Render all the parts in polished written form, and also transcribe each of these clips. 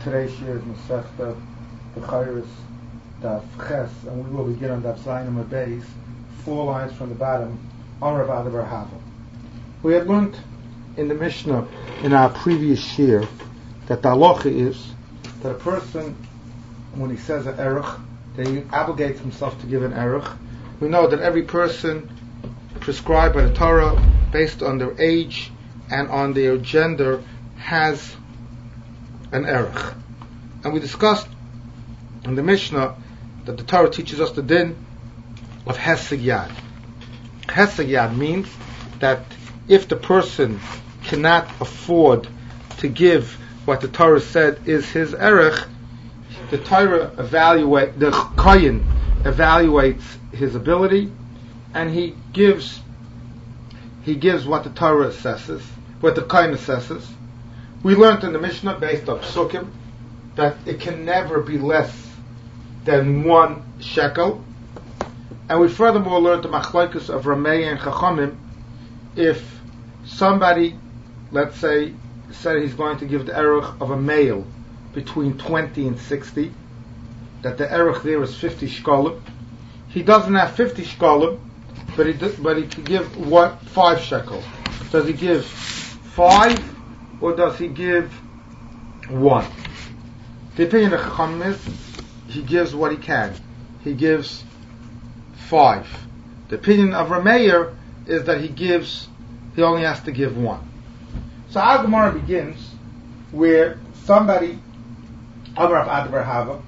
Today's shir is Masechta B'chayris Daf Ches, and we will begin on Daf Zayin Amud Beis, 4 lines from the bottom, on Rav Ada bar Hava. We had learned in the Mishnah in our previous shir that the halacha is that a person, when he says an erech, that he obligates himself to give an erech. We know that every person prescribed by the Torah, based on their age and on their gender, has an erech. And we discussed in the Mishnah that the Torah teaches us the din of heseg yad. Heseg yad means that if the person cannot afford to give what the Torah said is his erech, the kohen evaluates his ability, and he gives what the Torah assesses, what the kohen assesses. We learned in the Mishnah, based on Psukim, that it can never be less than 1 shekel. And we furthermore learned the machlokes of Ramei and Chachamim. If somebody, let's say, said he's going to give the erech of a male between 20 and 60, that the erech there is 50 shkolim. He doesn't have 50 shkolim, but he could give 5 shekels. Does he give 5? Or does he give 1? The opinion of Chachamim is he gives what he can. He gives 5. The opinion of Rameir is that he only has to give 1. So our Gemara begins where somebody, Rav Ada bar Hava,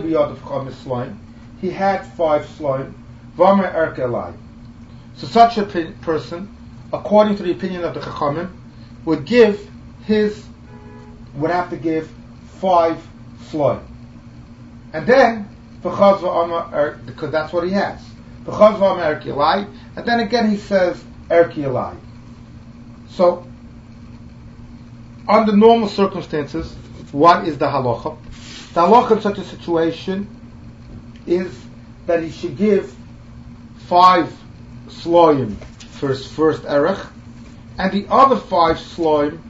he had 5 sloim, Vamer erke elai. So such a person, according to the opinion of the Chachamim, would have to give 5 sloim. And then, because that's what he has. And then again he says, erke elai. So, under normal circumstances, what is the halacha? The halacha in such a situation is that he should give 5 sloim for his first erech, and the other 5 sloim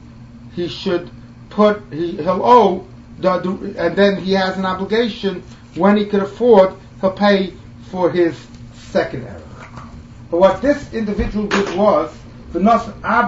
he'll owe, and then he has an obligation when he can afford, he'll pay for his second erech. But what this individual did was, he went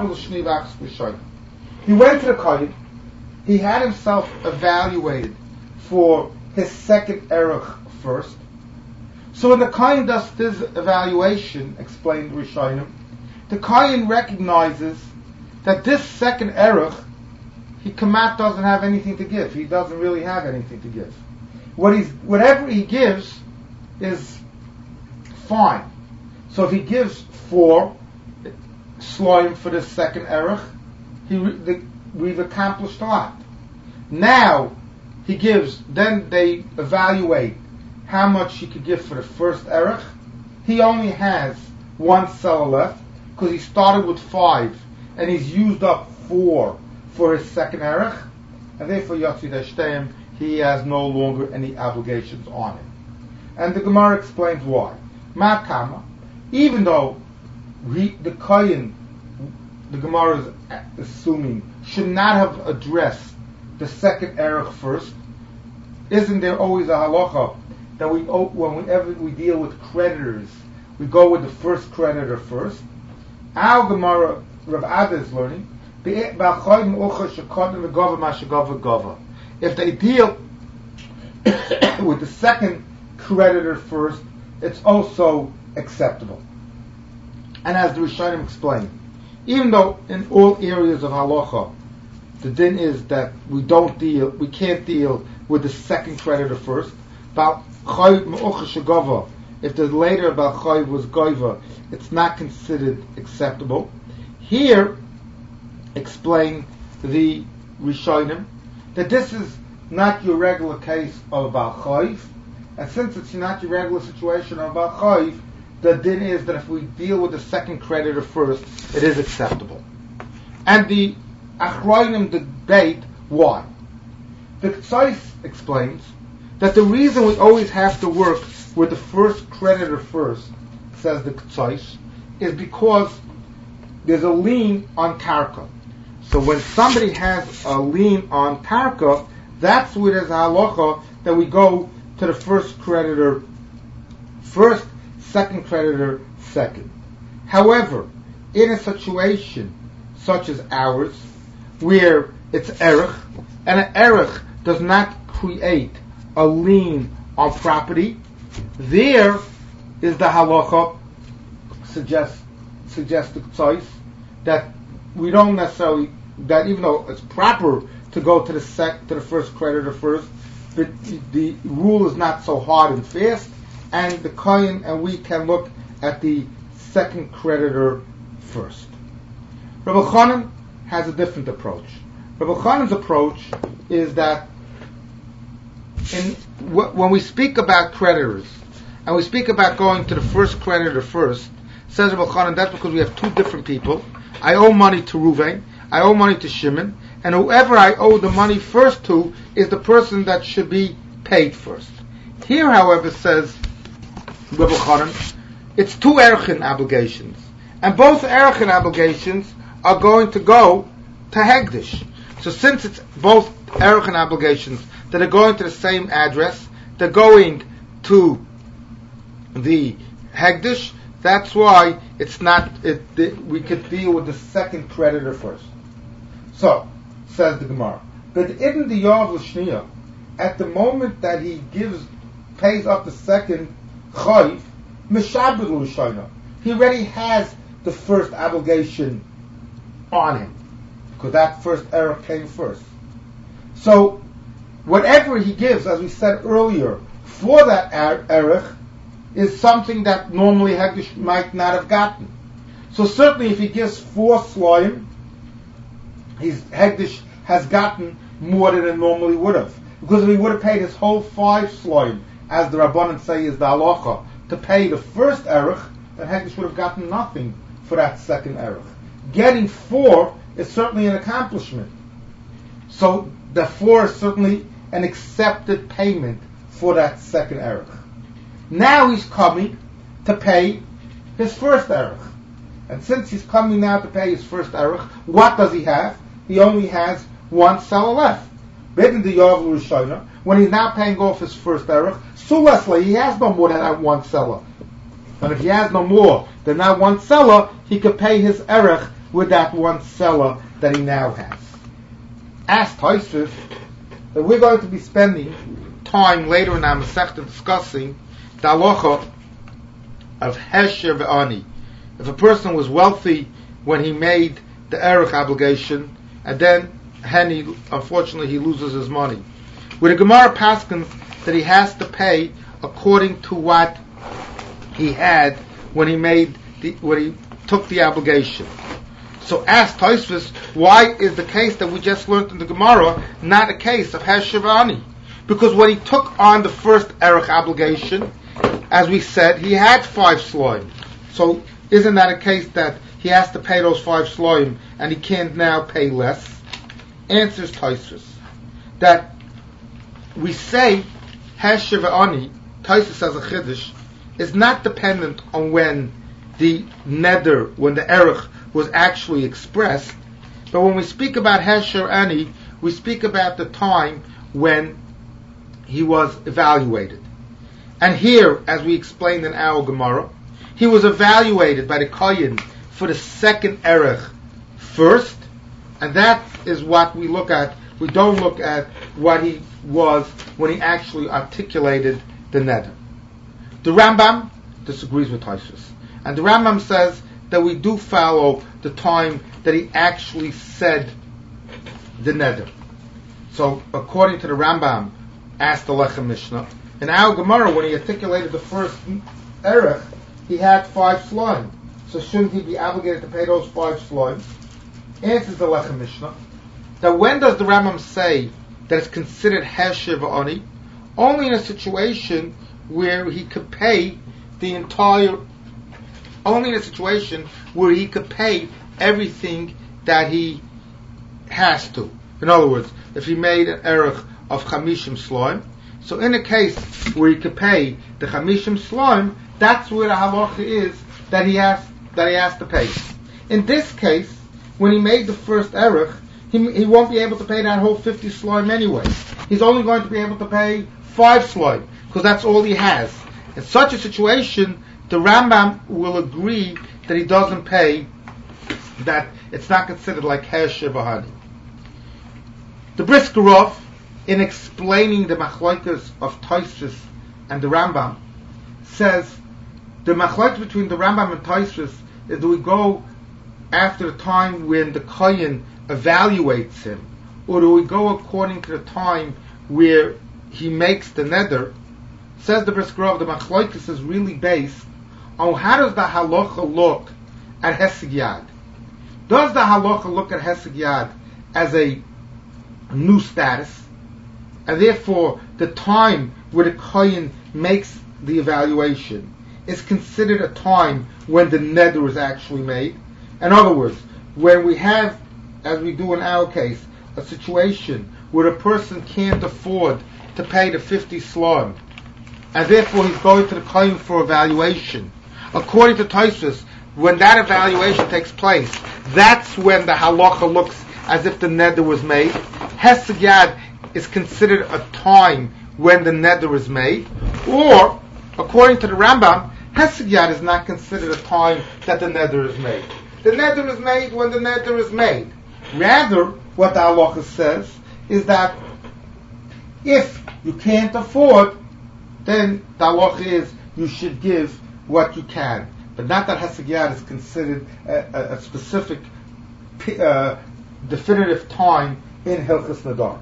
to the kohen, he had himself evaluated for his second erech first. So when the kohen does this evaluation, explained Rishonim, the kohen recognizes that this second erech, he kamat doesn't have anything to give. He doesn't really have anything to give. Whatever he gives is fine. So if he gives 4 sloim for this second erech, we've accomplished a lot. Now then they evaluate how much he could give for the first erech. He only has 1 seller left because he started with 5 and he's used up 4 for his second erech, and therefore Yotzi Dashteim, he has no longer any obligations on him. And the Gemara explains why. Makama, even though the kohen, the Gemara is assuming, should not have addressed the second erech first, isn't there always a halacha that whenever we deal with creditors, we go with the first creditor first? Our Gemara, Rav Ada is learning, if they deal with the second creditor first, it's also acceptable. And as the Rishonim explained, even though in all areas of halacha, the din is that we can't deal with the second creditor first. If the later Bal Chayv was Goiva, it's not considered acceptable. Here, explain the Rishonim that this is not your regular case of a Bal Chayv, and since it's not your regular situation of a Bal Chayv, the din is that if we deal with the second creditor first, it is acceptable. And the Achronim debate why. The K'tzais explains that the reason we always have to work with the first creditor first, says the K'tzais, is because there's a lien on karka. So when somebody has a lien on karka, That's where there's a halacha that we go to the first creditor first, second creditor second. However, in a situation such as ours, where it's erech, and an erech does not create a lien on property, there is the halacha suggested choice that we don't necessarily, that even though it's proper to go to the first creditor first, but the rule is not so hard and fast, and the kohen and we can look at the second creditor first. Rabbi Chanan has a different approach. Rabbi Chanan's approach is that when we speak about creditors, and we speak about going to the first creditor first, says Rabbi Chanan, that's because we have two different people. I owe money to Ruvain, I owe money to Shimon, and whoever I owe the money first to is the person that should be paid first. Here, however, says Rabbi Chanan, it's two Erechin obligations, and both Erechin obligations are going to go to Hegdish. So since it's both Erechin obligations that are going to the same address, they're going to the Hegdish. That's why it's not. We could deal with the second creditor first. So says the Gemara, but in the Yav L'Shniya, at the moment that he pays up the second Chayv, Mishabed L'Shayna, he already has the first obligation on him, because that first erech came first. So whatever he gives, as we said earlier, for that erech is something that normally Hegdish might not have gotten. So certainly if he gives 4 sloim, his Hegdish has gotten more than it normally would have. Because if he would have paid his whole 5 sloim, as the Rabbanan say is the halacha, to pay the first erech, then Hegdish would have gotten nothing for that second erech. Getting 4 is certainly an accomplishment. So the 4 is certainly an accepted payment for that second erech. Now he's coming to pay his first erech. And since he's coming now to pay his first erech, what does he have? He only has 1 seller left. When he's now paying off his first erech, so Leslie, he has no more than that 1 seller. And if he has no more than that 1 seller, he could pay his erech with that 1 seller that he now has. Asked Tosfos that we're going to be spending time later in our Masechta discussing the halacha of Hesher ve'ani. If a person was wealthy when he made the erech obligation, and then unfortunately he loses his money, with a Gemara paskins that he has to pay according to what he had when he took the obligation. So ask Tosfos, why is the case that we just learned in the Gemara not a case of Hesher ve'ani? Because when he took on the first erech obligation, as we said, he had 5 sloim. So isn't that a case that he has to pay those 5 sloim and he can't now pay less? Answers Tosfos that we say Hesher ve'ani, Tosfos says a chiddush, is not dependent on when the neder, when the erech was actually expressed, but when we speak about Hesher ve'ani, we speak about the time when he was evaluated. And here, as we explained in our Gemara, he was evaluated by the kohen for the second erech first, and that is what we look at. We don't look at what he was when he actually articulated the neder. The Rambam disagrees with Tosfos, and the Rambam says that we do follow the time that he actually said the neder. So, according to the Rambam, asked the Lechem Mishnah, in our Gemara, when he articulated the first erech, he had 5 sloim. So shouldn't he be obligated to pay those 5 sloim? Answers the Lechem Mishnah, that when does the Rambam say that it's considered Hesher ve'ani? Only in a situation where he could pay everything that he has to. In other words, if he made an erech of Chamishim sloim, so in a case where he could pay the Chamishim sloim, that's where the halacha is that he has to pay. In this case, when he made the first erech, he won't be able to pay that whole 50 sloim anyway. he's only going to be able to pay 5 sloim, because that's all he has. In such a situation, the Rambam will agree that he doesn't pay, that it's not considered like Hesher Bahani. The Brisker Rov, in explaining the machlokes of Tosfos and the Rambam, says the machlokes between the Rambam and Tosfos is that we go after the time when the Kohen evaluates him, or do we go according to the time where he makes the neder? Says the Brisker Rov, the machlokes is really based on how does the halacha look at Hesed Yad. Does the halacha look at Hesed Yad as a new status, and therefore the time where the Kohen makes the evaluation is considered a time when the neder is actually made? In other words, when we have, as we do in our case, a situation where a person can't afford to pay the 50 slum, and therefore he's going to the Kohen for evaluation. According to Tosfos, when that evaluation takes place, that's when the halacha looks as if the neder was made. Hesed Yad is considered a time when the neder is made. Or, according to the Rambam, Hesed Yad is not considered a time that the neder is made. The neder is made when the neder is made. Rather, what the halacha says is that if you can't afford, then the halacha is you should give what you can. But not that Hesed Yad is considered a specific definitive time in Hilchos Nadar.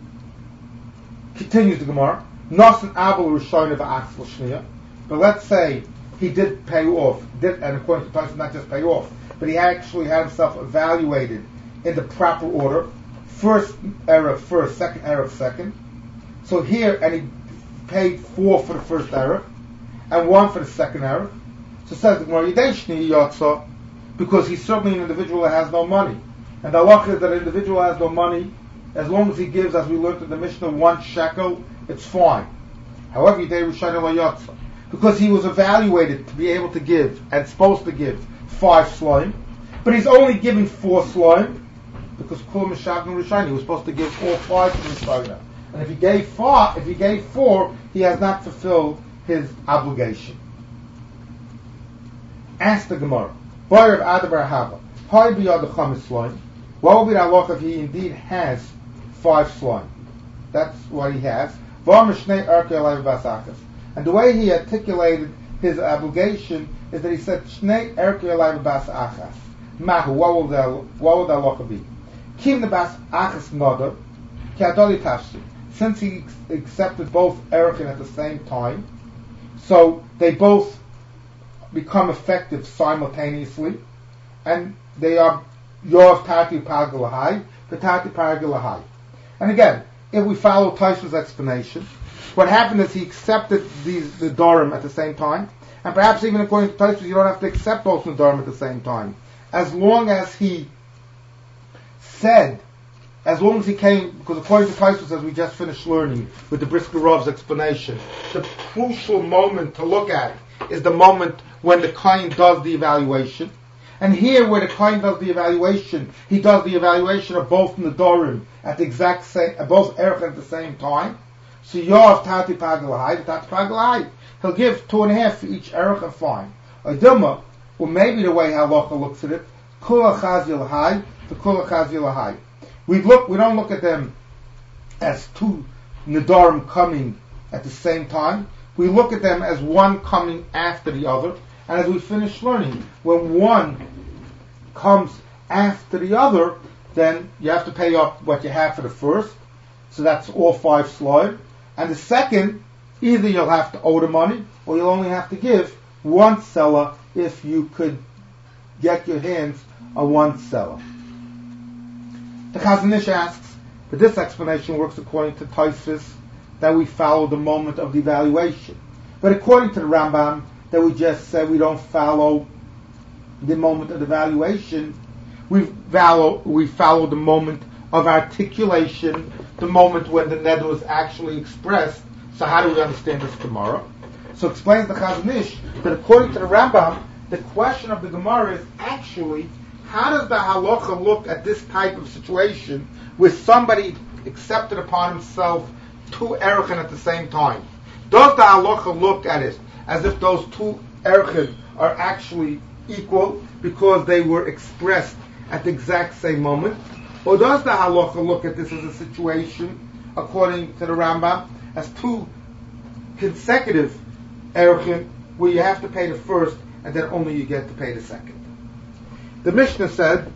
Continues the Gemara. Nasan Abel Rishon v'Achzl Shniya. But let's say he did pay off, and according to Tosfos, not just pay off, but he actually had himself evaluated in the proper order. First Erev first, second Erev second. So here, and he paid 4 for the first Erev, and 1 for the second Erev. So says the Gemara, Yidei Shni Yotza, because he's certainly an individual that has no money. And the halacha is that an individual has no money, as long as he gives, as we learned in the Mishnah, 1 shekel, it's fine. However, Yidei Rishon Lo Yotza, because he was evaluated to be able to give, and supposed to give, 5 slime, but he's only giving 4 slime, because Kol Mishagim Rishon, he was supposed to give all 5 to Mishagim. And if he gave 4, he has not fulfilled his obligation. Ask the Gemara, Boyer of Adabar Hava, How beyond the Chametz slime? What will be the halacha if he indeed has 5 slime? That's what he has. And the way he articulated his obligation is that he said, Shnei erkei alai b'bas achas. Mahu, what will the halacha be? Kim the bas achas nodar, ki adoli tafsi. Since he accepted both erkin at the same time, so they both become effective simultaneously, and they are Yov Tati Pargalahai, the Tati Pargalahai. And again, if we follow Tosfos' explanation, what happened is he accepted the Dorim at the same time, and perhaps even according to Tosfos, you don't have to accept both the Dorim at the same time. As long as he said, as long as he came, because according to Tosfos, as we just finished learning with the Brisker Rov's explanation, the crucial moment to look at is the moment when the Kohen does the evaluation. And here, where the Kohen does the evaluation, he does the evaluation of both Nedorim at the exact same, both Erech at the same time. So Yov Tati Pagalahai, he'll give 2.5 for each Erech and fine. Or Dilma, or maybe the way Halacha looks at it, Kula Chaz Yilahai to Kula Chaz Yilahai. We don't look at them as 2 Nedorim coming at the same time. We look at them as one coming after the other. And as we finish learning, when one comes after the other, then you have to pay up what you have for the first. So that's all 5 slime. And the second, either you'll have to owe the money, or you'll only have to give 1 seller if you could get your hands on 1 seller. The Chazon Ish asks, but this explanation works according to Tosfos, that we follow the moment of the evaluation. But according to the Rambam, that we just said we don't follow the moment of the evaluation, we follow the moment of articulation, the moment when the neder is actually expressed. So how do we understand this Gemara? So explains the Chazon Ish that according to the Rambam, the question of the Gemara is actually, how does the halacha look at this type of situation where somebody accepted upon himself two erechim at the same time. Does the halacha look at it as if those two erechim are actually equal because they were expressed at the exact same moment? Or does the halacha look at this as a situation, according to the Rambam, as two consecutive erechim where you have to pay the first and then only you get to pay the second? The Mishnah said,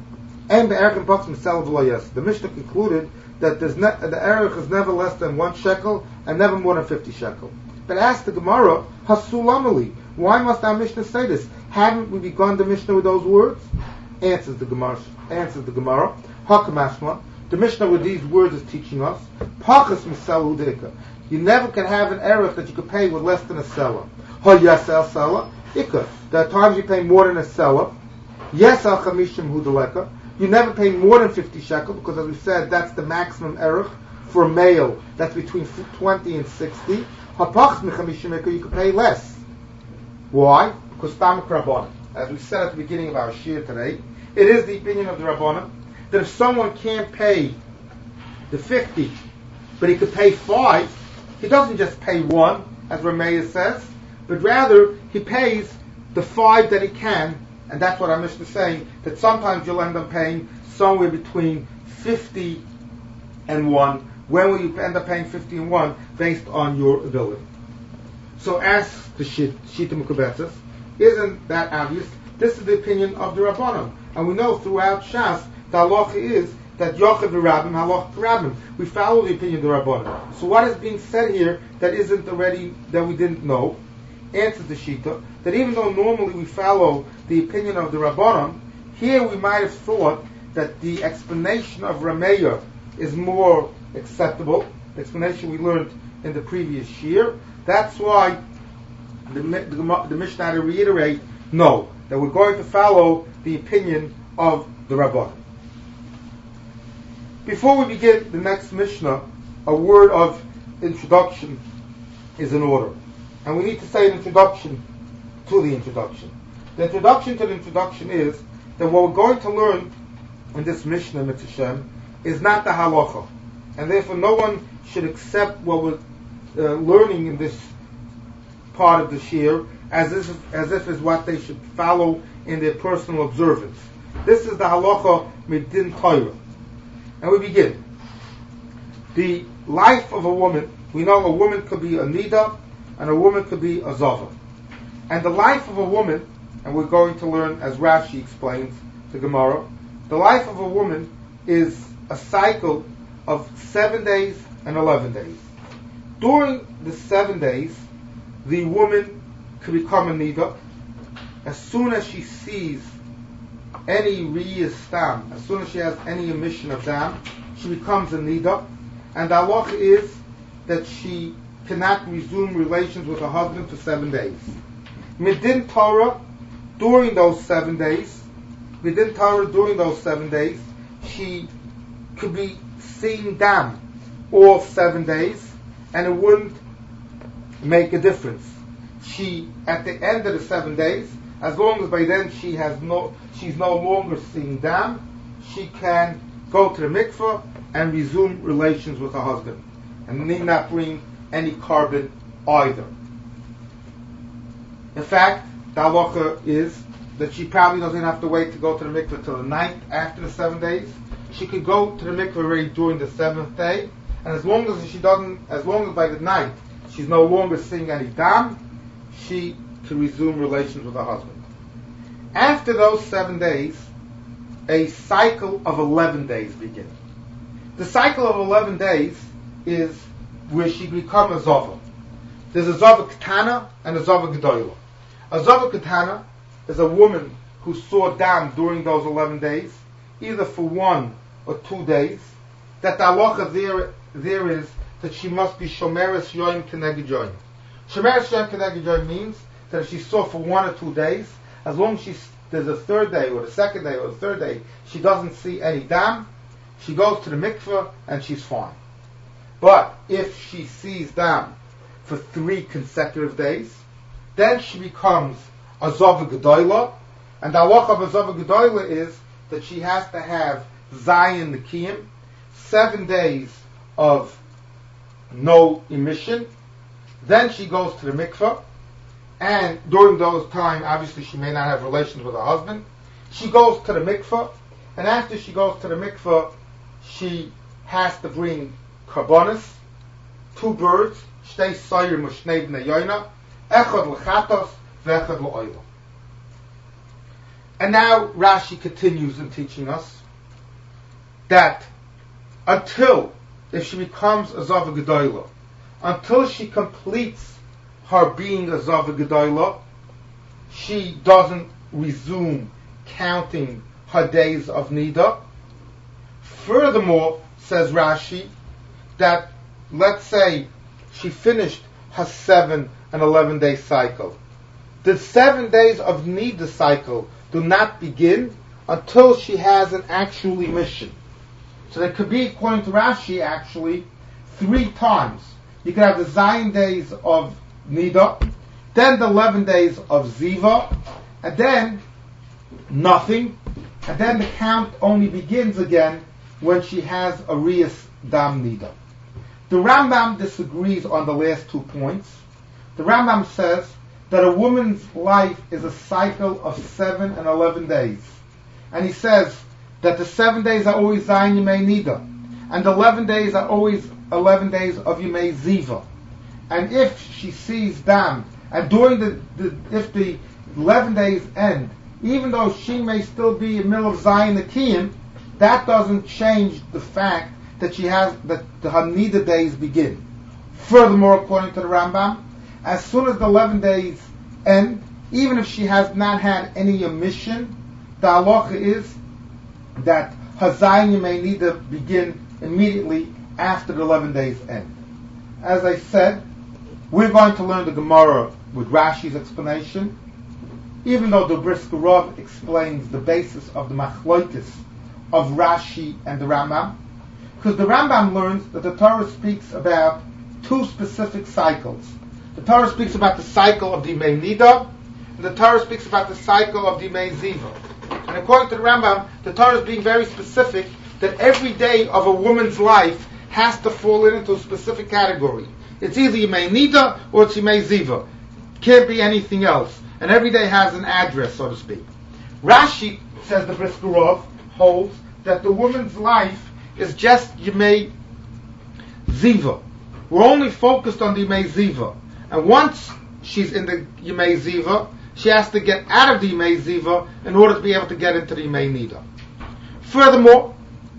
the Mishnah concluded that the erech is never less than 1 shekel and never more than 50 shekel. But asked the Gemara, Hasulamali, why must our Mishnah say this? Haven't we begun the Mishnah with those words? Answers the Gemara, Hakamashma, the Mishnah with these words is teaching us, Pachas misel udeka. You never can have an erech that you could pay with less than a seller. Yasel seller, Ika. There are times you pay more than a seller. Yesel chamishim hudaleka. You never pay more than 50 shekel, because as we said, that's the maximum erech for a male. That's between 20 and 60. Hapachas mechamishim eka, you can pay less. Why? Because Tamak Rabbanan. As we said at the beginning of our shir today, it is the opinion of the Rabbanan that if someone can't pay the 50, but he could pay 5, he doesn't just pay 1, as Rameya says, but rather he pays the 5 that he can, and that's what our Mishnah is saying, that sometimes you'll end up paying somewhere between 50 and 1. When will you end up paying 50 and 1? Based on your ability. So ask the Shita Mukabetzes, isn't that obvious? This is the opinion of the Rabbanim. And we know throughout Shas, the halacha is that Yochav v'Rabbim, halacha v'Rabbim. We follow the opinion of the Rabbanim. So what is being said here that isn't already, that we didn't know? Answers the Shita, that even though normally we follow the opinion of the Rabbanim, here we might have thought that the explanation of Rameya is more acceptable, the explanation we learned in the previous year. That's why the Mishnah had to reiterate, no, that we're going to follow the opinion of the Rabbanim. Before we begin the next Mishnah, a word of introduction is in order. And we need to say an introduction to the introduction. The introduction to the introduction is that what we're going to learn in this Mishnah, Mitzvah Shem, is not the halacha. And therefore no one should accept what we're learning in this part of the shir as if is what they should follow in their personal observance. This is the halacha midin Torah. And we begin. The life of a woman, we know a woman could be a nida and a woman could be a zava. And the life of a woman, and we're going to learn as Rashi explains the Gemara, the life of a woman is a cycle of 7 days and 11 days. During the 7 days, the woman could become a nida. As soon as she sees any riyas stam, as soon as she has any emission of dam, she becomes a nida. And the halacha is that she cannot resume relations with her husband for 7 days. Midin Torah, during those 7 days, she could be seeing dam all 7 days, and it wouldn't make a difference. She, at the end of the 7 days, as long as by then she's no longer seeing dam, she can go to the mikveh and resume relations with her husband, and need not bring any carbon either. In fact, the halacha is that she probably doesn't have to wait to go to the mikveh till the 9th after the 7 days. She could go to the mikveh already during the 7th day, and as long as by the 9th she's no longer seeing any dam, she can resume relations with her husband. After those 7 days, a cycle of 11 days begins. The cycle of 11 days is where she becomes a zava. There's a zava ketana and a zava gedolah. A zava ketana is a woman who saw dam during those 11 days, either for 1 or 2 days. That the halacha there is that she must be shomeres yoyim keneged yoyim. Shomeres yoyim keneged yoyim means that if she saw for 1 or 2 days, as long as there's a 3rd day or the 2nd day or the 3rd day, she doesn't see any dam, she goes to the mikveh and she's fine. But if she sees dam for 3 consecutive days, then she becomes a zava gedolah, and the halacha of a zava gedolah is that she has to have zayin nekiyim, 7 days of no emission. Then she goes to the mikveh, and during those time, obviously she may not have relations with her husband. She goes to the mikveh, and after she goes to the mikveh, she has to bring karbonis, 2 birds, shtei soyim u'shnei bnei yoina, echad l'chatos ve'echad l'oila. And now Rashi continues in teaching us that until, if she becomes a Zava Gedoyla, until she completes her being a Zava Gedoyla, she doesn't resume counting her days of Nida. Furthermore, says Rashi, that let's say she finished her 7 and 11 day cycle. The 7 days of Nida cycle do not begin until she has an actual emission. So there could be, according to Rashi, actually 3 times. You could have the Zion days of Nida, then the 11 days of Ziva, and then nothing, and then the count only begins again when she has a Riyas Dam Nida. The Rambam disagrees on the last 2 points. The Rambam says that a woman's life is a cycle of 7 and 11 days. And he says that the 7 days are always Zayin Yemei Nida, and the 11 days are always 11 days of Yemei Ziva. And if she sees Dam, and during if the 11 days end, even though she may still be in the middle of Zayin Akiyim, that doesn't change the fact that she has, that the Nida days begin. Furthermore, according to the Rambam, as soon as the 11 days end, even if she has not had any emission, the halacha is that her Zayin Yemei Nida begin immediately after the 11 days end. As I said, we're going to learn the Gemara with Rashi's explanation, even though the Brisker Rav explains the basis of the Machloikis of Rashi and the Rambam, because the Rambam learns that the Torah speaks about 2 specific cycles. The Torah speaks about the cycle of the Yemei Nida, and the Torah speaks about the cycle of the Yemei Ziva. And according to the Rambam, the Torah is being very specific that every day of a woman's life has to fall into a specific category. It's either Yemei Nida or it's Yemei Ziva. Can't be anything else. And every day has an address, so to speak. Rashi, says the Brisker Rav, holds that the woman's life is just Yemei Ziva. We're only focused on the Yemei Ziva. And once she's in the Yemei Ziva, she has to get out of the Yemei Ziva in order to be able to get into the Yemei Nida. Furthermore,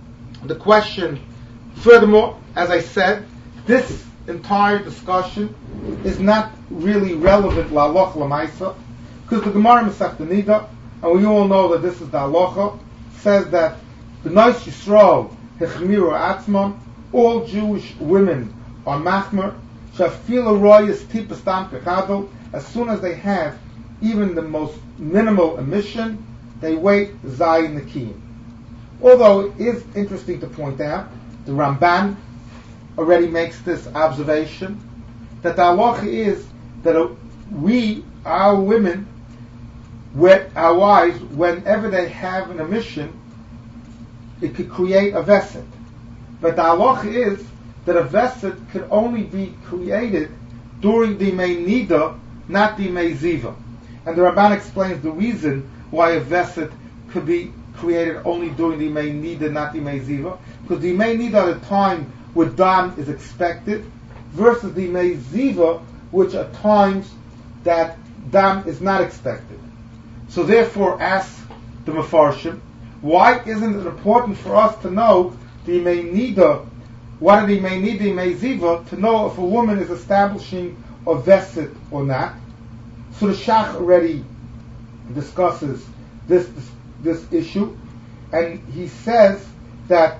as I said, this entire discussion is not really relevant la'aloch l'maisa, because the Gemara Masech Nida, and we all know that this is the halacha, says that the B'nai Yisrael hechmiru atzmam, all Jewish women are machmer, shafilu royas tipastam kechadol, as soon as they have even the most minimal emission, they wait Zayin Nakiyim. Although it is interesting to point out, the Ramban already makes this observation, that the halacha is that our women, our wives, whenever they have an emission, it could create a vesed. But the halacha is that a vesed could only be created during the Yemei Nida, not the Yemei Ziva. And the Ramban explains the reason why a vesed could be created only during the Yemei Nida, not the Yemei Ziva, because the Yemei Nida are the time where Dam is expected, versus the Yemei Ziva, which are times that Dam is not expected. So therefore, ask the Mefarshim, why isn't it important for us to know the Yemei Nida, what are the Yemei Nida, Yemei Ziva, to know if a woman is establishing a vesed or not? So the Shach already discusses this issue, and he says that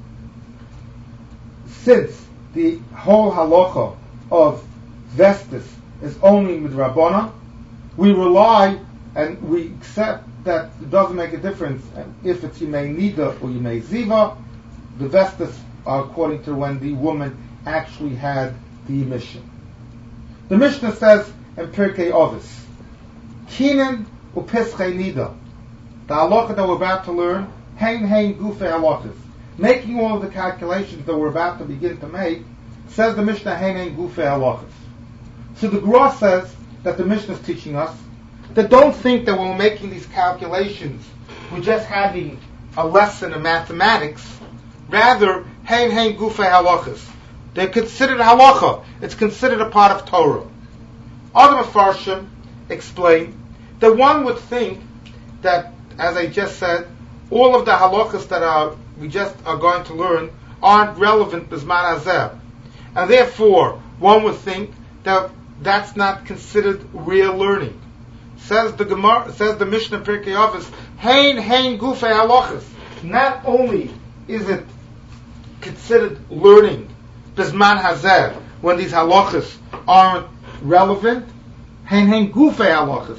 since the whole halacha of vestis is only with Rabbana, we rely and we accept that it doesn't make a difference if it's Yemei Nida or Yemei Ziva. The vestis are according to when the woman actually had the emission. The Mishnah says in Pirkei Avos, Kinen u'Peschei Nida. The halacha that we're about to learn, Hein Gufei halachas, making all of the calculations that we're about to begin to make, Says the Mishnah, Hein Gufei Halachas. So the Gemara says that the Mishnah is teaching us that don't think that when we're making these calculations, we're just having a lesson in mathematics. Rather, Hein Gufei Halachas. They're considered halacha. It's considered a part of Torah. Other Mefarshim explain that one would think that, as I just said, all of the halachas that we just are going to learn aren't relevant b'zman hazeh, and therefore one would think that that's not considered real learning. Says the Gemara, says the Mishnah Pirkei Avos, Hein Gufei Halachas. Not only is it considered learning b'zman hazeh when these halachas aren't relevant, Hein Gufei Halachas.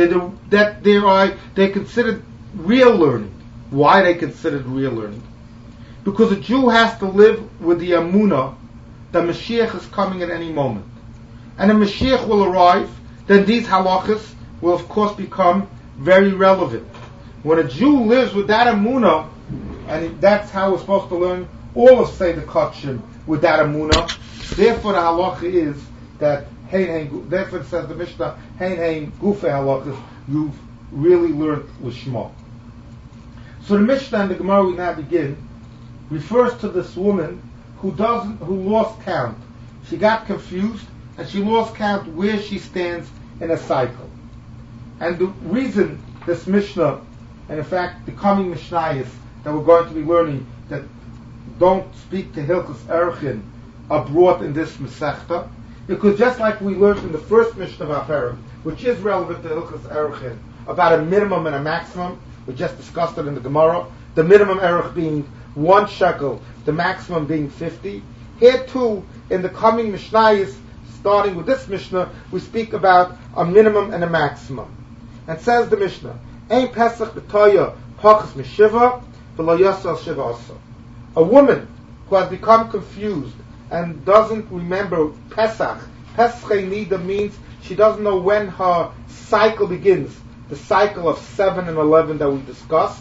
They're considered real learning. Why are they considered real learning? Because a Jew has to live with the amunah that Mashiach is coming at any moment. And the Mashiach will arrive, then these halachas will of course become very relevant. When a Jew lives with that amunah, and that's how we're supposed to learn all of Seder Kachim with that amunah, therefore the halacha is that therefore it says the Mishnah, Hein Gufei Halachas, you've really learned Lishma. So the Mishnah and the Gemara we now begin refers to this woman who lost count. She got confused and she lost count where she stands in a cycle. And the reason this Mishnah, and in fact the coming Mishnayos that we're going to be learning that don't speak to Hilchos Erchin are brought in this Masechta, because just like we learned in the first Mishnah of Aperek, which is relevant to Hilchos Erchin, about a minimum and a maximum, we just discussed it in the Gemara, the minimum erech being 1 shekel, the maximum being 50. Here too, in the coming Mishnayos, starting with this Mishnah, we speak about a minimum and a maximum. And says the Mishnah, Ein Pesach b'toya pachas mishiva v'lo yasal shiva asa. A woman who has become confused and doesn't remember Pesach. Pesach Nida means she doesn't know when her cycle begins. The cycle of 7 and 11 that we discussed,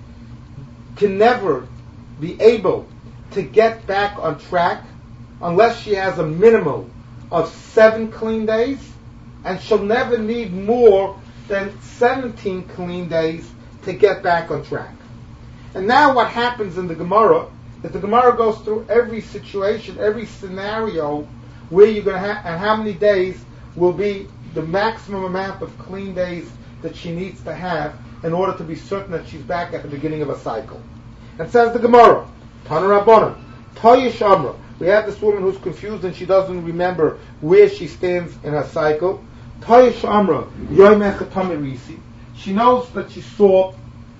can never be able to get back on track unless she has a minimum of 7 clean days, and she'll never need more than 17 clean days to get back on track. And now what happens in the Gemara is the Gemara goes through every situation, every scenario where you're going to have, and how many days will be the maximum amount of clean days that she needs to have in order to be certain that she's back at the beginning of a cycle. And says the Gemara, Tana Rabbana, Tayish Amra, we have this woman who's confused and she doesn't remember where she stands in her cycle. Tayish Amra, Yoymech Tamirisi, she knows that she saw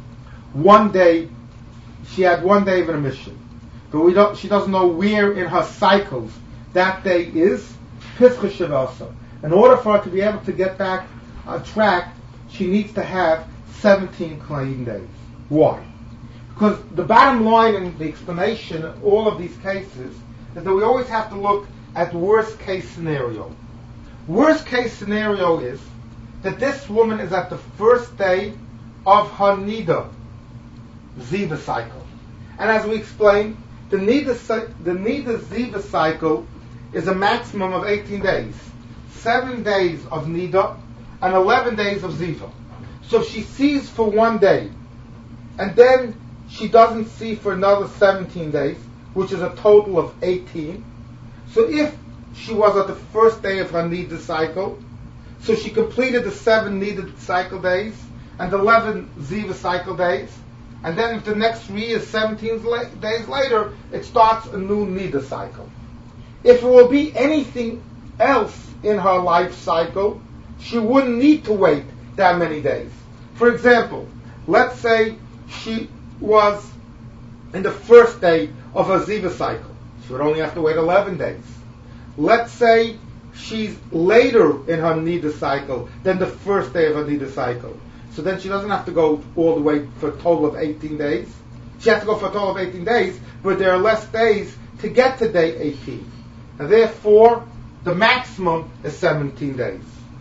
one day, she had 1 day of an emission, but she doesn't know where in her cycles that day is. Pischa Shavasa. In order for her to be able to get back on track, she needs to have 17 clean days. Why? Because the bottom line in the explanation of all of these cases is that we always have to look at worst case scenario. Worst case scenario is that this woman is at the first day of her Nida Ziva cycle. And as we explained, the Nida Ziva cycle is a maximum of 18 days. 7 days of Nida and 11 days of Ziva. So she sees for 1 day, and then she doesn't see for another 17 days, which is a total of 18. So if she was at the first day of her Nida cycle, so she completed the 7 Nida cycle days and 11 Ziva cycle days, and then if the next 3 is 17 days later, it starts a new Nida cycle. If it will be anything else in her life cycle, she wouldn't need to wait that many days. For example, let's say she was in the first day of her Ziva cycle. She would only have to wait 11 days. Let's say she's later in her Nida cycle than the first day of her Nida cycle. So then she doesn't have to go all the way for a total of 18 days. She has to go for a total of 18 days, but there are less days to get to day 18. And therefore, the maximum is 17 days.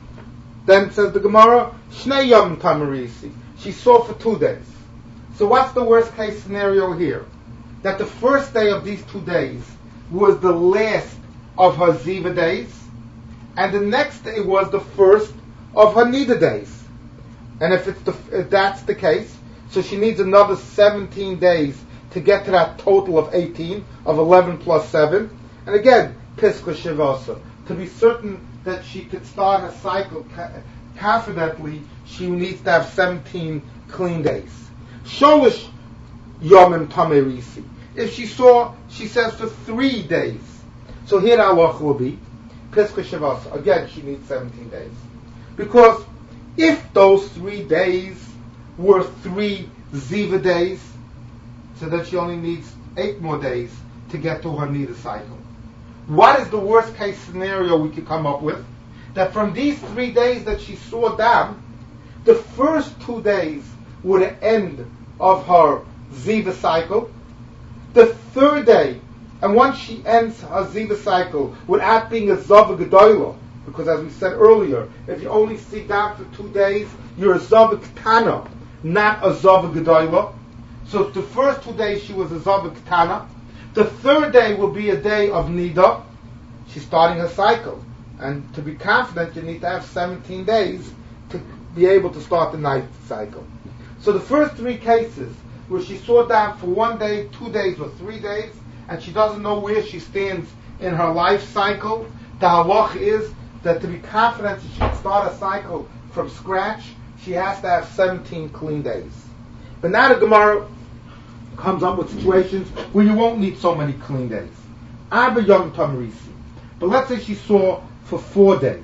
Then says the Gemara, Shnei Yom Tamarisi. She saw for 2 days. So what's the worst case scenario here? That the first day of these 2 days was the last of her Ziva days, and the next day was the first of her Nida days. And if that's the case, so she needs another 17 days to get to that total of 18, of 11 plus 7. And again, Pischa Shivasa. To be certain that she could start her cycle confidently, she needs to have 17 clean days. Sholish Yomim Tamerisi. If she says for 3 days. So here the halacha will be, Pischa Shivasa. Again, she needs 17 days. Because if those 3 days were 3 Ziva days, so that she only needs 8 more days to get to her Nida cycle. What is the worst case scenario we could come up with? That from these 3 days that she saw down, the first 2 days were the end of her Ziva cycle. The third day, and once she ends her Ziva cycle without being a Zava Gedoyla, because as we said earlier, if you only see down for 2 days, you're a Zava Ketana, not a Zava Gedoyla. So the first 2 days she was a Zava Ketana. The third day will be a day of Nida. She's starting her cycle. And to be confident, you need to have 17 days to be able to start the ninth cycle. So the first 3 cases, where she saw down for 1 day, 2 days, or 3 days, and she doesn't know where she stands in her life cycle, the halach is that to be confident that she can start a cycle from scratch, she has to have 17 clean days. But now the Gemara comes up with situations where you won't need so many clean days. Abba Yom Tamarisi. But let's say she saw for 4 days.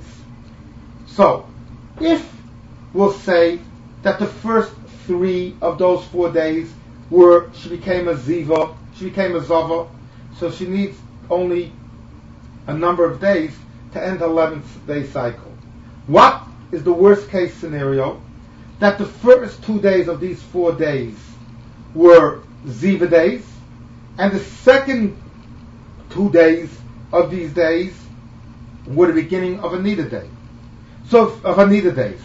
So, if we'll say that the first 3 of those 4 days she became a Ziva, she became a Zava, so she needs only a number of days to end the 11th day cycle. What is the worst case scenario? That the first 2 days of these 4 days were Ziva days, and the second 2 days of these days were the beginning of a Nida day. So, of a Nida days.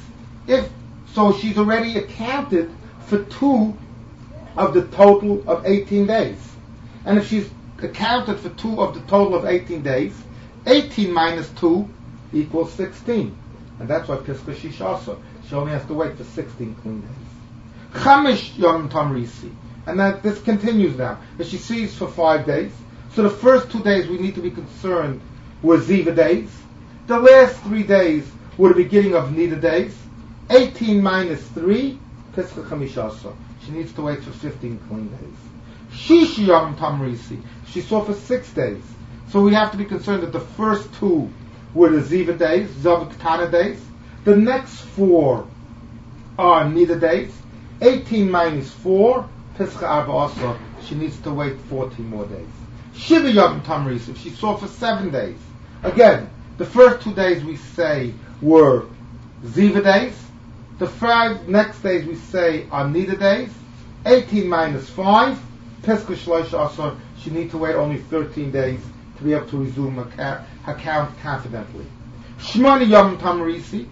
So she's already accounted for 2 of the total of 18 days. And if she's accounted for 2 of the total of 18 days, 18 minus 2 equals 16. And that's why Pischa Shishasa. She only has to wait for 16 clean days. Chamish Yom Tamrisi. And that this continues now. If she sees for 5 days, so the first 2 days we need to be concerned were Ziva days. The last 3 days were the beginning of Nida days. 18 minus 3, Pischa Chamishasa. She needs to wait for 15 clean days. Shishi Yom Tamrisi. She saw for 6 days. So we have to be concerned that the first 2 were the Ziva days, Zava Ketana days. The next 4 are Nida days. 18 minus 4, Pischa Arba Asa. She needs to wait 14 more days. Shiva Yom Tamris, if she saw for 7 days. Again, the first 2 days we say were Ziva days. The 5 next days we say are Nida days. 18 minus 5, Pesach Shlosh Asar. She needs to wait only 13 days to be able to resume her count confidently. Shmoni Yom Tamrisi,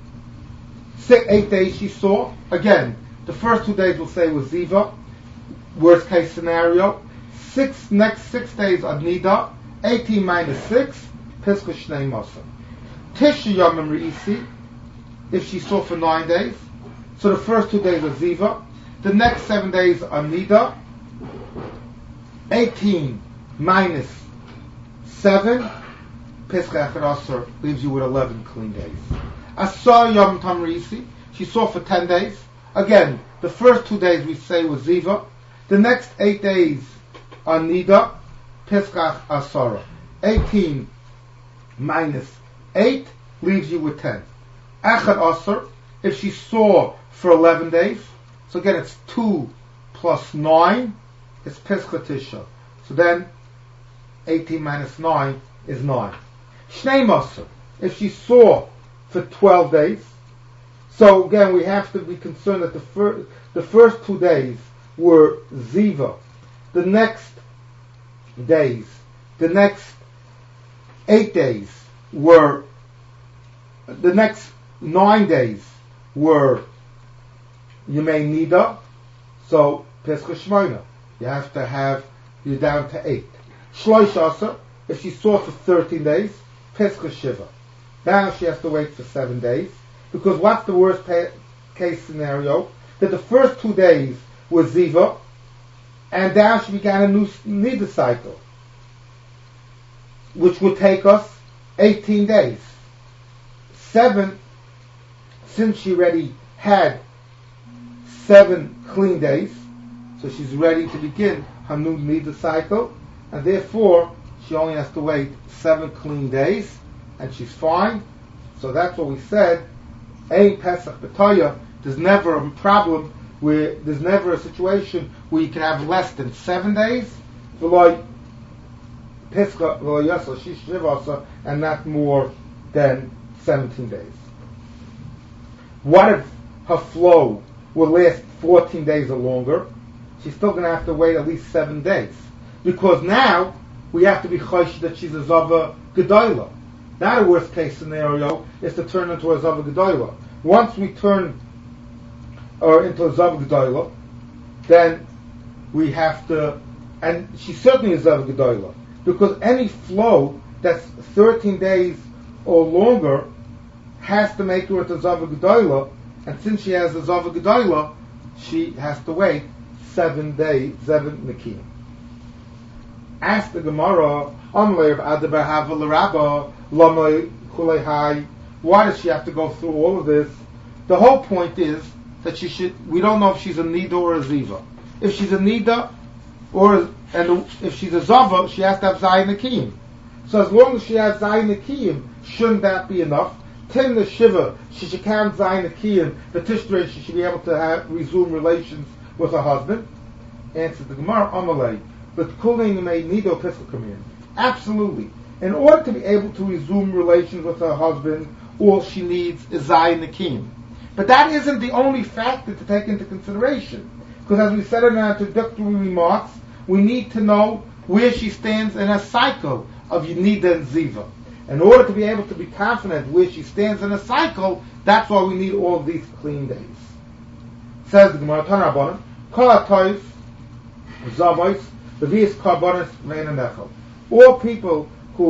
8 days she saw. Again, the first 2 days we'll say was Ziva. Worst case scenario. Next 6 days are Nida. 18 minus 6, Pesach Shnei Masa. Tisha Yom Reisi, if she saw for 9 days. So the first 2 days are Ziva. The next 7 days are Nida. 18 minus 7, Pesach Asar leaves you with 11 clean days. Asar Yom Tamrisi, she saw for 10 days. Again, the first 2 days we say was Ziva. The next 8 days are Nida, Pesach Asara. 18 minus 8 leaves you with 10. Echad Asar, if she saw for 11 days, so again it's 2 plus 9, it's Pesach Tisha. So then 18 minus 9 is 9. Shnei Asar, if she saw for 12 days, so again we have to be concerned that the first 2 days were Ziva. The next 8 days were, the next 9 days were Yemei Nida, so Pesach Shmoina. You have to have, you're down to 8. Shlosh Asar, if she saw for 13 days, Pesach Shiva. Now she has to wait for 7 days, because what's the worst case scenario? That the first 2 days was Ziva, and now she began a new Nida cycle, which would take us 18 days. 7, since she already had 7 clean days, so she's ready to begin her new Nida cycle, and therefore she only has to wait 7 clean days, and she's fine. So that's what we said. Ein Pesach B'Toya, there's never a problem where there's never a situation where you can have less than 7 days, and not more than 17 days. What if her flow will last 14 days or longer? She's still going to have to wait at least 7 days, because now we have to be chosh that she's a Zava Gedoyla. Now the worst case scenario is to turn into a Zava Gedoyla. Once we turn her into a Zava Gedoyla, then we have to, and she certainly is Zava Gedoyla, because any flow that's 13 days or longer has to make her into Zava Gedoyla, and since she has a Zava Gedoyla, she has to wait 7 days, 7 Nikim. Ask the Gemara, why does she have to go through all of this? The whole point is that we don't know if she's a Nida or a Ziva. If she's a Nida, if she's a Zava, she has to have Zayin Nikim. So as long as she has Zayin Nikim, shouldn't that be enough? Tin the Shiva, she can't Zayin Nikim, the Tishrei, she should be able to resume relations with her husband. Answer the Gemara, Amalei. But Kulin may Nido Piscal. Absolutely. In order to be able to resume relations with her husband, all she needs is Zayin Nikim. But that isn't the only factor to take into consideration. Because as we said in our introductory remarks, we need to know where she stands in a cycle of Nida and Ziva. In order to be able to be confident where she stands in a cycle, that's why we need all of these clean days. Says the Gemara, Tanarabbanan, Kol HaToif, Zavos, Levias Karbonis, Reina Nechel. All people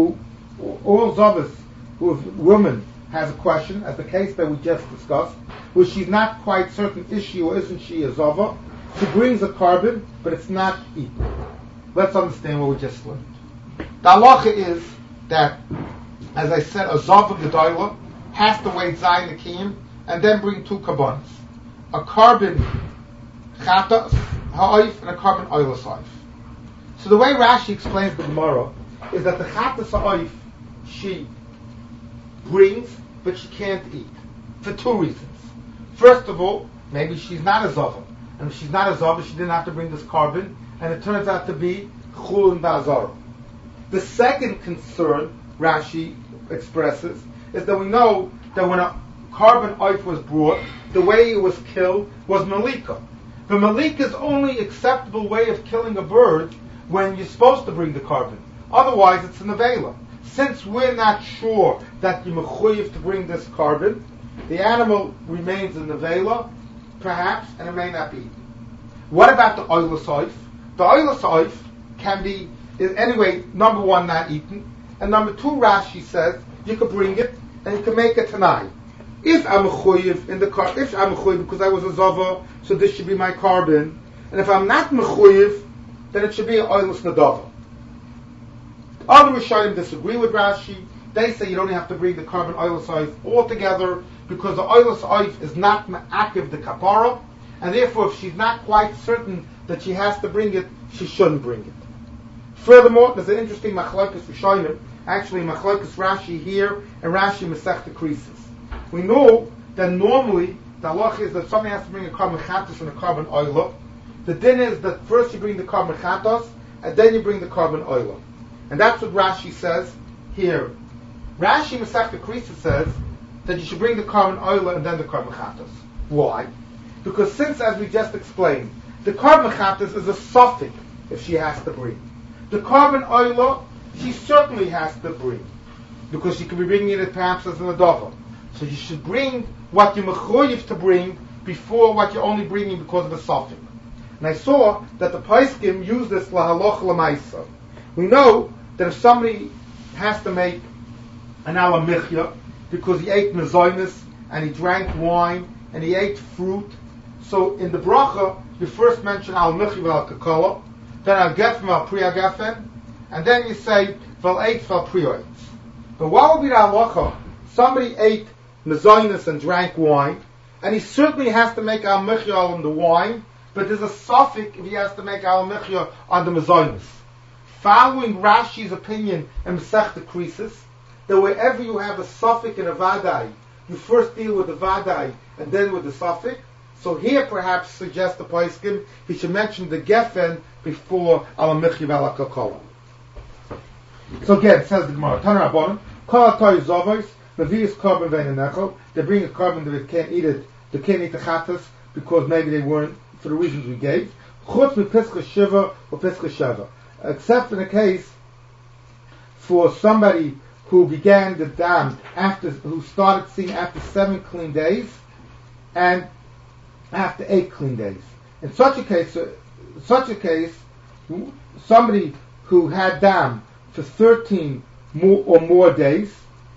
all Zavos, whose woman has a question, as the case that we just discussed, where she's not quite certain, is she or isn't she a Zava, she brings a carbon, but it's not equal. Let's understand what we just learned. The halacha is that, as I said, a Zava Gedoyla has to wait Zayin Nikim and then bring 2 karbonis. A carbon Chata Ha'oif and a carbon Oila Saif. So the way Rashi explains the Gemara is that the Chata Ha'oif she brings, but she can't eat. For 2 reasons. First of all, maybe she's not a Zava. And if she's not a Zava, she didn't have to bring this carbon, and it turns out to be Chul and Ba'azara. The second concern Rashi expresses is that we know that when a carbon oif was brought, the way it was killed was malika. The malika is only acceptable way of killing a bird when you're supposed to bring the carbon. Otherwise, it's a nevela. Since we're not sure that you're mechuyev to bring this carbon, the animal remains a nevela, perhaps, and it may not be eaten. What about the oila soif? The oila soif can be, is anyway, number 1, not eaten, and number 2, Rashi says, you could bring it, and you can make it tonight. If I'm mechuyev in the carbon, if I'm mechuyev because I was a zava, so this should be my carbon, and if I'm not mechuyev, then it should be an oilus nadava. Other Rishonim disagree with Rashi. They say you don't have to bring the carbon oilus oif altogether, because the oilus oif is not ma'akiv the kapara, and therefore if she's not quite certain that she has to bring it, she shouldn't bring it. Furthermore, there's an interesting machlokes Rishonim, actually machlokes Rashi here and Rashi Masechta Krisis. We know that normally the halacha is that somebody has to bring a carbon chatos and a carbon oila. The din is that first you bring the carbon chatos and then you bring the carbon oila. And that's what Rashi says here. Rashi Masechta Krisis says that you should bring the carbon oila and then the carbon chatos. Why? Because since, as we just explained, the carbon chatos is a suffix if she has to bring. The carbon oila, she certainly has to bring, because she could be bringing it perhaps as an adava. So you should bring what you're mechuyev to bring before what you're only bringing because of a suffix. And I saw that the Paiskim use this lahaloch lamaisa. We know that if somebody has to make an alamichya, because he ate mezoinis, and he drank wine, and he ate fruit. So in the bracha, you first mention alamichya vel kakala, then al gefen vel priya gefen, and then you say vel eitz vel priya eitz. But what would be the halacha? Somebody ate mezoinis and drank wine, and he certainly has to make alamichya on the wine, but there's a suffix if he has to make alamichya on the mezoinis. Following Rashi's opinion in Masechta Krisis, that wherever you have a suffix and a vadai, you first deal with the vadai and then with the suffix. So here perhaps suggests the Paiskim he should mention the gefen before alamichya vel kakala. So again, says the Gemara, Taner Rabbanan, Kol Atay Zavos, Levius Korban Veinenechel. They bring a carbon that they can't eat it. They can't eat the chatas because maybe they weren't for the reasons we gave. Chutz Pesach Shiva or Pesach Sheva, except in a case for somebody who began the dam who started seeing after 7 clean days and after 8 clean days. In such a case, somebody who had dam for 13 or more days,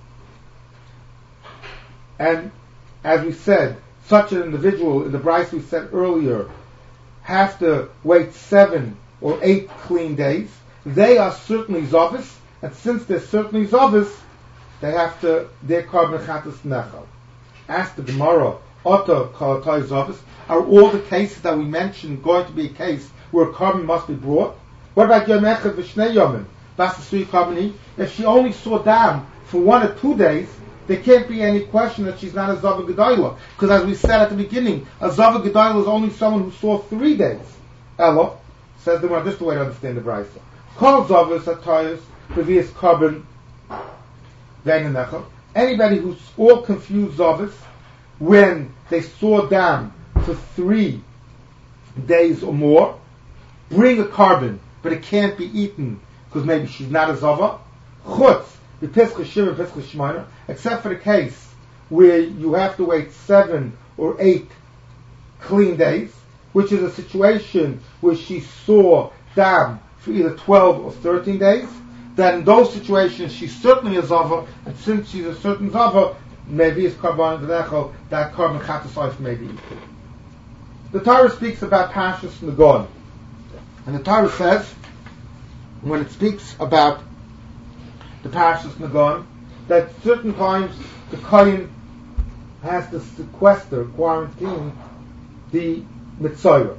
and as we said, such an individual in the Bryce we said earlier has to wait 7 or 8 clean days. They are certainly zavis, and since they're certainly zavis, they have to their carbon chatas nechal. Ask the Gemara, Oto kalatai zavis, are all the cases that we mentioned going to be a case where a carbon must be brought? What about Yom Echad v'Shnei Yomim? Basasui Karbani? If she only saw dam for 1 or 2 days, there can't be any question that she's not a Zava Gedayla. Because as we said at the beginning, a Zava Gedayla is only someone who saw 3 days. Ella, says the Gemara, this is the way to understand the Brisa. Kol Zavas Atayas, previous carbon, anybody who's all confused Zavas, when they saw dam for 3 days or more, bring a carbon, but it can't be eaten because maybe she's not a Zava. Chutz, the Pesach Shiva, Pesach Shemina, except for the case where you have to wait 7 or 8 clean days, which is a situation where she saw dam for either 12 or 13 days, then in those situations she's certainly a Zava, and since she's a certain Zava, maybe it's Karban V'Nechel, that carbon Chatasayf may be eaten. The Torah speaks about Pashas Nagon, and the Torah says, when it speaks about the Pashas Nagon, that certain times the Kohen has to sequester, quarantine the Mitzorah.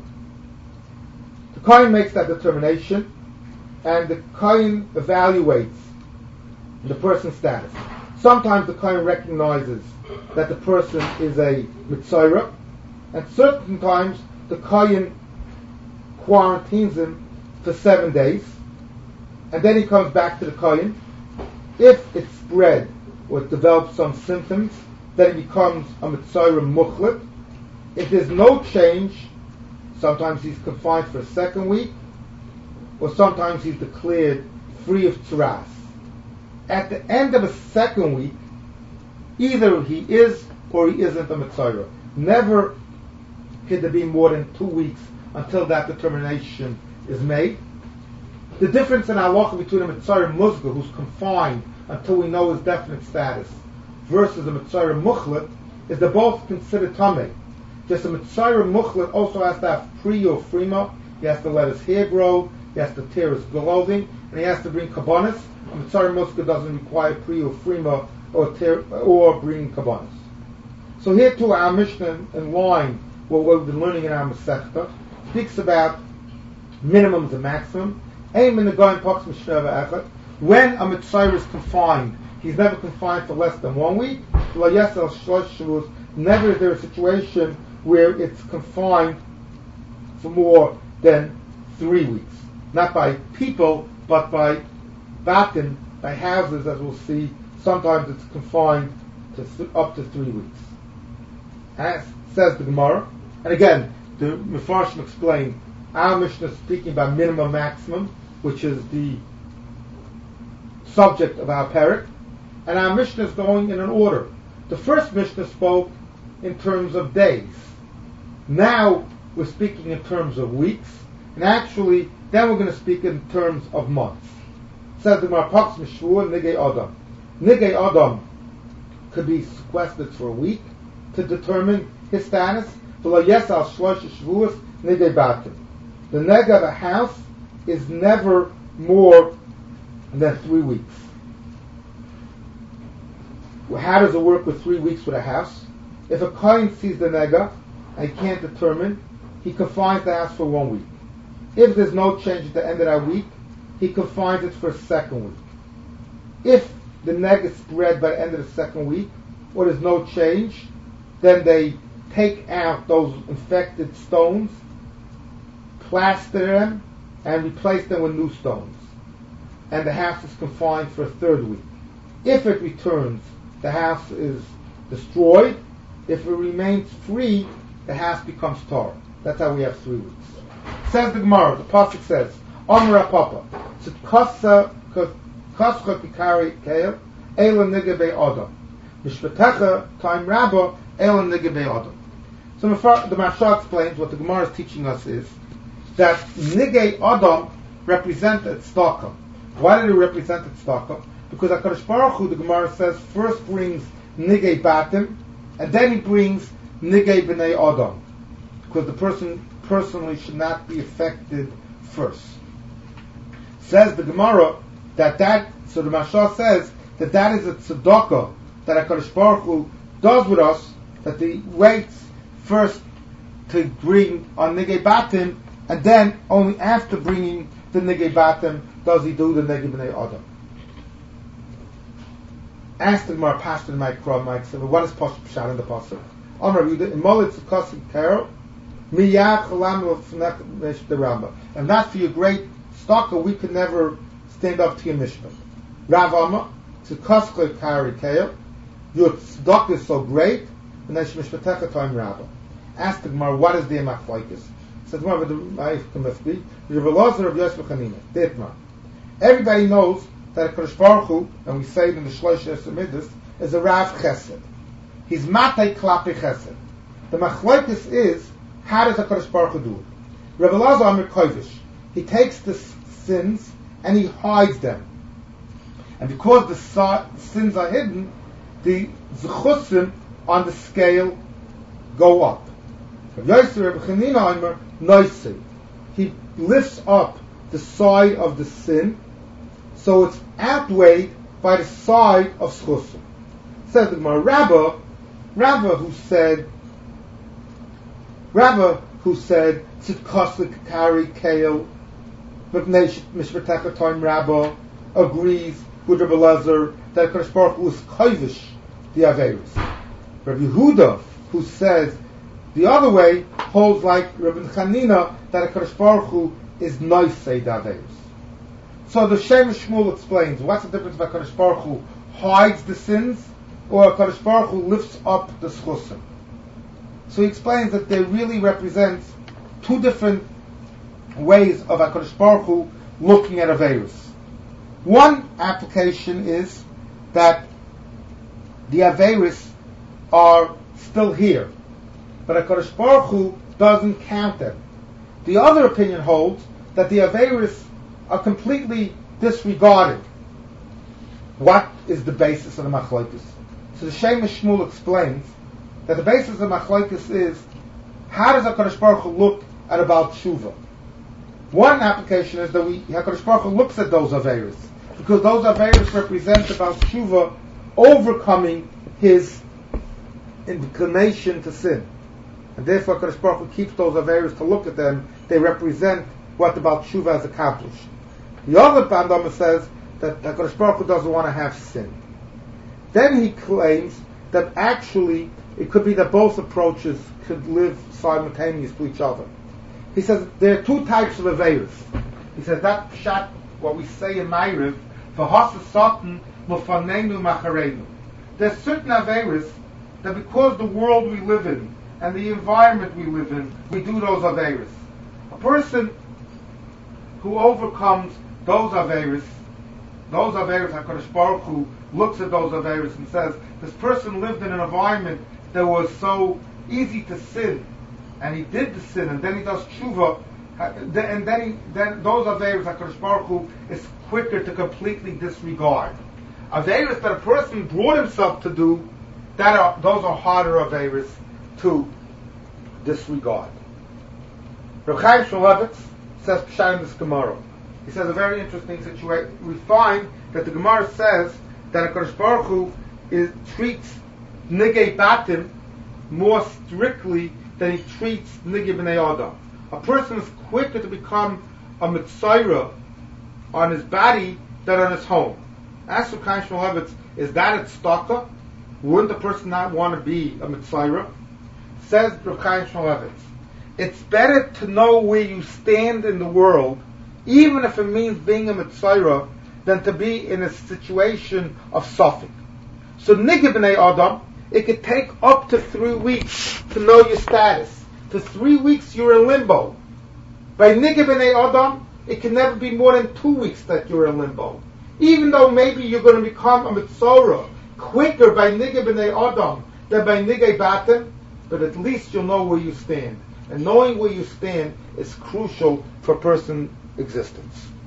The Kohen makes that determination, and the Kohen evaluates the person's status. Sometimes the Kohen recognizes that the person is a Mitzorah, and certain times the Kohen quarantines him for 7 days, and then he comes back to the Kohen. If it's spread or it develops some symptoms, then it becomes a Mitzorah Muchlet. If there's no change, sometimes he's confined for a 2nd week, or sometimes he's declared free of tzaras. At the end of a 2nd week, either he is or he isn't a Mitzorah. Never could there be more than 2 weeks until that determination is made. The difference in halacha between a Mitzorah Muzga, who's confined until we know his definite status, versus a Mitzorah Muchlet, is they're both considered Tameh. Just a Mitzorah Muchlet also has to have Pri or Frima. He has to let his hair grow, he has to tear his clothing, and he has to bring Kabbanis. A Mitzorah Muzga doesn't require Pri or Frima or bring Kabbanis. So here too, our Mishnah in line, what we've been learning in our Masechta, speaks about minimums and maximum. When a Mitzorah is confined, he's never confined for less than 1 week. Never is there a situation where it's confined for more than 3 weeks. Not by people, but by batin, by houses, as we'll see. Sometimes it's confined to up to 3 weeks. As says the Gemara, and again, the Mefarshim explain, our Mishnah is speaking about minimum maximum, which is the subject of our parak, and our Mishnah is going in an order. The first Mishnah spoke in terms of days. Now we're speaking in terms of weeks, and actually then we're going to speak in terms of months. It says the Gemara, Pax Mishvua Nigei Adam. Nigay Adam could be sequestered for a week to determine his status. V'lo yesal shlosh shvuos nigay batim. The neg of a house is never more than 3 weeks. How does it work with 3 weeks with a house? If a kohen sees the nega and he can't determine, he confines the house for 1 week. If there's no change at the end of that week, he confines it for a second week. If the neg is spread by the end of the second week, or there's no change, then they take out those infected stones, plaster them, and replace them with new stones. And the house is confined for a third week. If it returns, the house is destroyed. If it remains free, the house becomes tar. That's how we have 3 weeks. Says the Gemara, the pasuk says, Amra Papa, Kasa Kikari Keil, Ela Nigebe Adam. Mishpatecha Time Rabba, Ela Nigebe Adam. So the Maharsha explains what the Gemara is teaching us is that Nigei Adam represented Tzedakah. Why did it represent Tzedakah? Because HaKadosh Baruch Hu, the Gemara says, first brings Nigei Batim, and then he brings Nigei B'nei Adam. Because the person personally should not be affected first. Says the Gemara so the Maharsha says that is a tzedakah that HaKadosh Baruch Hu does with us, that he waits first to bring on Nigei Batim, and then only after bringing the Nigei Batim does he do the Nigei B'nei Adam. Ask the Gemara, Pashto in my Kram, Mike said, what is Pashto Pshat in the Pasuk? Amar Yudah, Imolit Tzukasi Kero, Miyach Chalam V'fnech Mesh the Rambam. And not for your great stalker, we could never stand up to your Mishnah. Rav Amar, Tzukasi Kari Keo, your tzedakah is so great, and then Shmishpatecha Time Rabbah. Ask the Gemara, what is the Machlokes? Says the Gemara, everybody knows that HaKadosh Baruch Hu, and we say it in the Shlosh Midas, is a Rav Chesed. He's Matei Klapi Chesed. The Machlokes is, how does HaKadosh Baruch Hu do it? Rebbe Elazar Amir Kovish, he takes the sins and he hides them. And because the sins are hidden, the Zechusim on the scale go up. He lifts up the side of the sin, so it's outweighed by the side of Zechusim. Says the Gemara, Rabba who said, Tzidkaslik Kari Kale, Mishpatecha Time Rabba, agrees with Rebbe Elazar that HaKadosh Baruch Hu is kovish the Averis. Rabbi Yehuda, who says the other way, holds like Rabbi Chanina that HaKadosh Baruch Hu is noisei the Averis. So the Shem Shmuel explains what's the difference if HaKadosh Baruch Hu hides the sins or HaKadosh Baruch Hu lifts up the schusim. So he explains that they really represent two different ways of HaKadosh Baruch Hu looking at Averis. One application is that the Averis are still here, but HaKadosh Baruch Hu doesn't count them. The other opinion holds that the Averis are completely disregarded. What is the basis of the Machlokes? So the Shem Shmuel explains that the basis of the Machlokes is, how does HaKadosh Baruch Hu look at about Tshuva? One application is that HaKadosh Baruch Hu looks at those Averis, because those Averis represent about Tshuva overcoming his inclination to sin. And therefore HaKadosh Baruch Hu keeps those Averis to look at them. They represent what the Baal Tshuva has accomplished. The other Bandama says that HaKadosh Baruch Hu doesn't want to have sin. Then he claims that actually it could be that both approaches could live simultaneous to each other. He says there are two types of Averis. He says that pshat, what we say in Ma'ariv, v'hasa satan l'fanenu macharenu. There's certain Averis that because the world we live in and the environment we live in, we do those Averis. A person who overcomes those Averis, HaKadosh Baruch Hu looks at those Averis and says, this person lived in an environment that was so easy to sin, and he did the sin, and then he does tshuva, and then those Averis HaKadosh Baruch Hu is quicker to completely disregard. Averis that a person brought himself to do, those are harder Averis to disregard. Reb Chaim Shmulevitz says Pshat in this Gemara. He says a very interesting situation. We find that the Gemara says that HaKadosh Baruch Hu treats Nigei Batim more strictly than he treats Nigei B'nei Adam. A person is quicker to become a Mitzayra on his body than on his home. Ask Reb Chaim Shmulevitz, is that at Staka? Wouldn't the person not want to be a Mitzayra? Says Reb Chaim Shmulevitz, it's better to know where you stand in the world, even if it means being a Mitzayra, than to be in a situation of suffering. So Nigei B'nei Adam, it could take up to 3 weeks to know your status. For 3 weeks you're in limbo. By Nigei B'nei Adam, it can never be more than 2 weeks that you're in limbo. Even though maybe you're going to become a Mitzorah quicker by Nigei B'nei Adam than by Nigei Batim, but at least you'll know where you stand. And knowing where you stand is crucial for a person's existence.